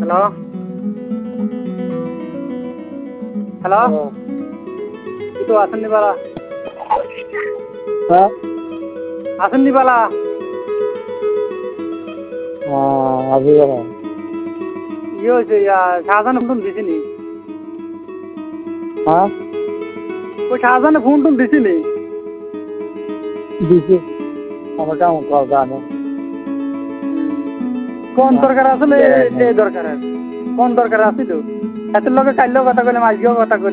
hello hello তো আসেন নি বালা হ্যাঁ আসেন নি বালা আজি ইয়ে হয়েছে শাহজাহান ফোন দিছি নি হ্যাঁ ওই শাহজাহানে ফোন টোন দিছি নি দিছি আমার কেমন জানো কোন দরকার আসলে যে দরকার কোন দরকার আছিল এত লোকে কাইলেও কথা কইলাম আজকেও কথা কইলাম